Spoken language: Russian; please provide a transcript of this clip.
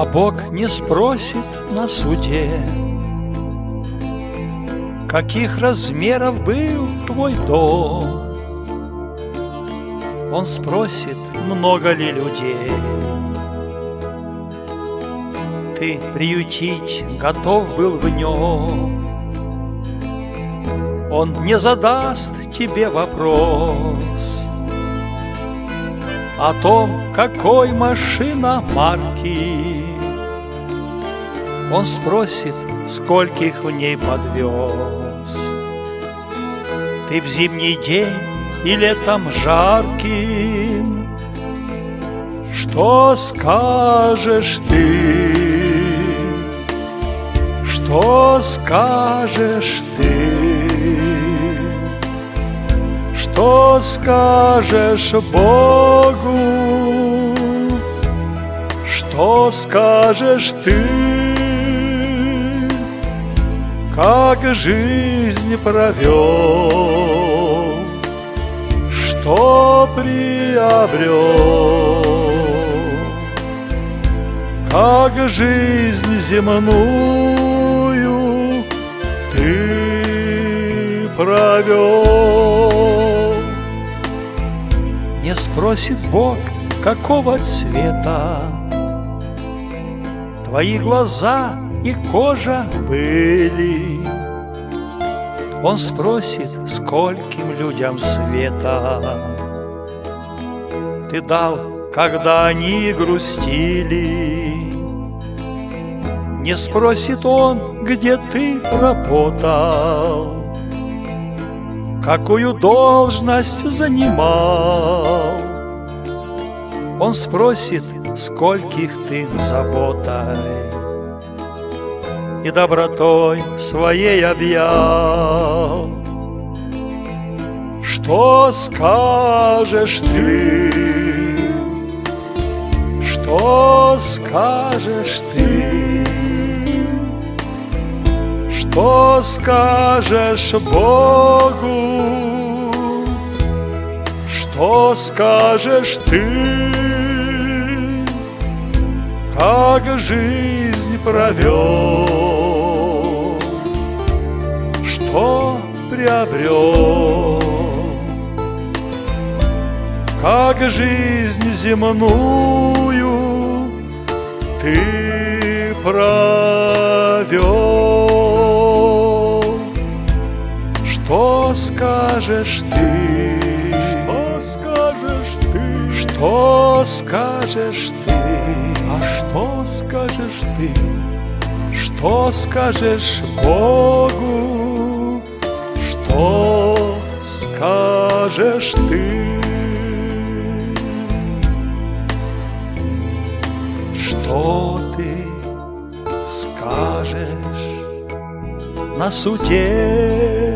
А Бог не спросит на суде, каких размеров был твой дом. Он спросит, много ли людей ты приютить готов был в нем. Он не задаст тебе вопрос о том, какой машина марки. Он спросит, скольких в ней подвез ты в зимний день и летом жарким. Что скажешь ты? Что скажешь ты? Что скажешь Богу? Что скажешь ты? Как жизнь провел, что приобрел, как жизнь земную ты провел. Не спросит Бог, какого цвета твои глаза и кожа были. Он спросит, скольким людям света ты дал, когда они грустили. Не спросит он, где ты работал, какую должность занимал. Он спросит, скольких ты заботой и добротой своей объял. Что скажешь ты? Что скажешь ты? Что скажешь Богу? Что скажешь ты? Как жизнь провел, что приобрел, как жизнь земную ты провел. Что скажешь ты? Что скажешь ты? Что скажешь ты? А что скажешь ты? Что скажешь Богу? Что скажешь ты? Что ты скажешь на суде?